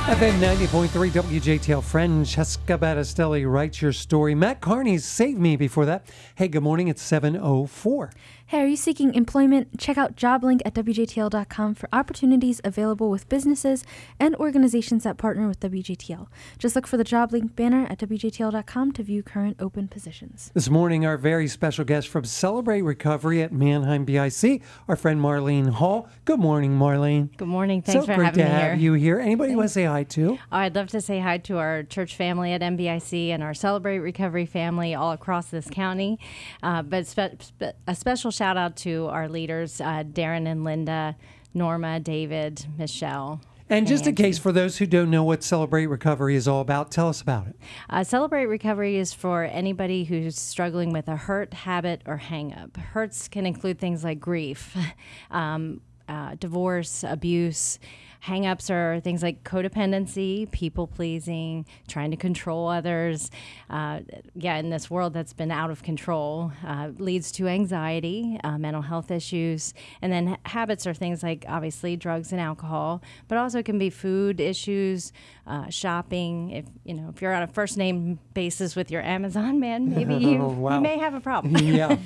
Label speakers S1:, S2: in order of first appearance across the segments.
S1: FM 90.3 WJTL. Francesca Battistelli writes your story. Matt Carney's Save Me before that. Hey, good morning. It's 7:04.
S2: Hey, are you seeking employment? Check out JobLink at WJTL.com for opportunities available with businesses and organizations that partner with WJTL. Just look for the JobLink banner at WJTL.com to view current open positions.
S1: This morning, our very special guest from Celebrate Recovery at Manheim BIC, our friend Marlene Hall. Good morning, Marlene.
S3: Good morning. Thanks for having me
S1: So great to
S3: here.
S1: have you here. Anybody you want to say hi to?
S3: Oh, I'd love to say hi to our church family at MBIC and our Celebrate Recovery family all across this county. But a special shout out to our leaders, Darren and Linda, Norma, David, Michelle.
S1: And just in case, for those who don't know what Celebrate Recovery is all about, tell us about it.
S3: Celebrate Recovery is for anybody who's struggling with a hurt, habit, or hang-up. Hurts can include things like grief, divorce, abuse. Hang-ups are things like codependency, people-pleasing, trying to control others. In this world that's been out of control, leads to anxiety, mental health issues. And then habits are things like, obviously, drugs and alcohol, but also can be food issues, shopping. If you're on a first-name basis with your Amazon man, maybe you may have a problem.
S1: Yeah.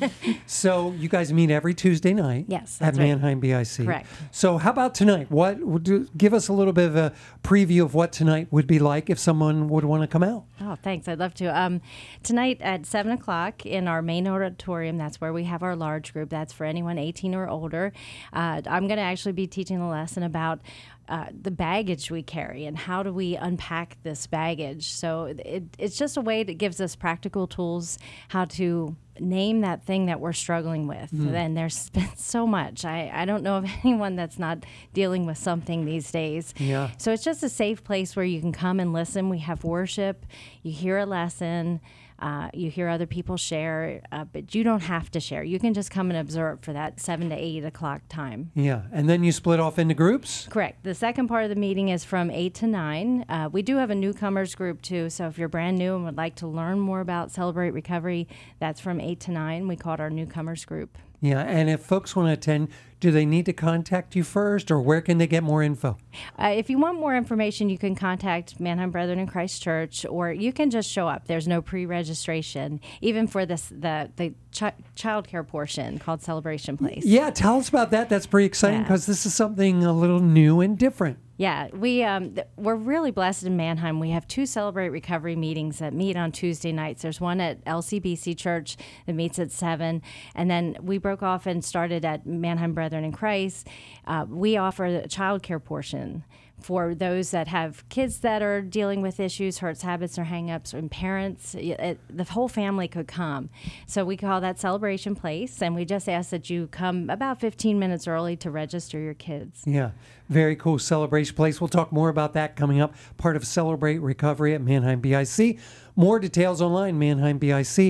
S1: So you guys meet every Tuesday night.
S3: Yes,
S1: at
S3: that's right.
S1: Manheim BIC.
S3: Correct.
S1: So how about tonight? Give us a little bit of a preview of what tonight would be like if someone would want to come out.
S3: Oh, thanks. I'd love to. Tonight at 7 o'clock in our main auditorium, that's where we have our large group. That's for anyone 18 or older. I'm going to actually be teaching a lesson about the baggage we carry and how do we unpack this baggage. So it's just a way that gives us practical tools how to name that thing that we're struggling with. And there's been so much. I don't know of anyone that's not dealing with something these days.
S1: Yeah.
S3: So it's just a safe place where you can come and listen. We have worship. You hear a lesson. You hear other people share, but you don't have to share. You can just come and observe for that 7 to 8 o'clock time.
S1: Yeah. And then you split off into groups?
S3: Correct. The second part of the meeting is from 8 to 9. We do have a newcomers group, too. So if you're brand new and would like to learn more about Celebrate Recovery, that's from 8 to 9. We call it our newcomers group.
S1: Yeah. And if folks want to attend, do they need to contact you first, or where can they get more info?
S3: If you want more information, you can contact Manheim Brethren in Christ Church, or you can just show up. There's no pre-registration, even for the child care portion called Celebration Place.
S1: Yeah, tell us about that. That's pretty exciting because this is something a little new and different.
S3: Yeah, we're really blessed in Manheim. We have 2 Celebrate Recovery meetings that meet on Tuesday nights. There's one at LCBC Church that meets at 7, and then we broke off and started at Manheim Brethren in Christ. We offer the child care portion for those that have kids that are dealing with issues, hurts, habits, or hang-ups, and parents. The whole family could come. So we call that Celebration Place, and we just ask that you come about 15 minutes early to register your kids.
S1: Yeah, very cool. Celebration Place. We'll talk more about that coming up. Part of Celebrate Recovery at Manheim BIC. More details online,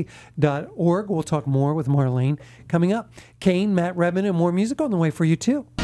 S1: manheimbic.org. We'll talk more with Marlene coming up. Kane, Matt Redman, and more music on the way for you, too.